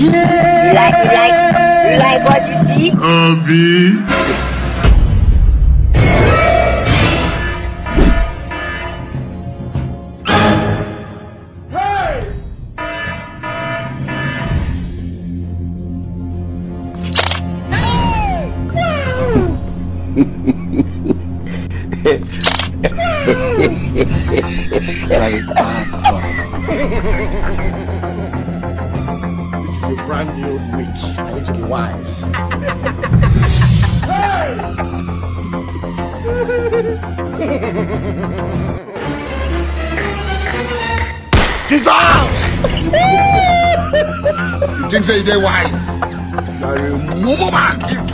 You like what you see? This is a brand new witch. I need to be wise. Dissolve! You think say they wise? You're a mumu man.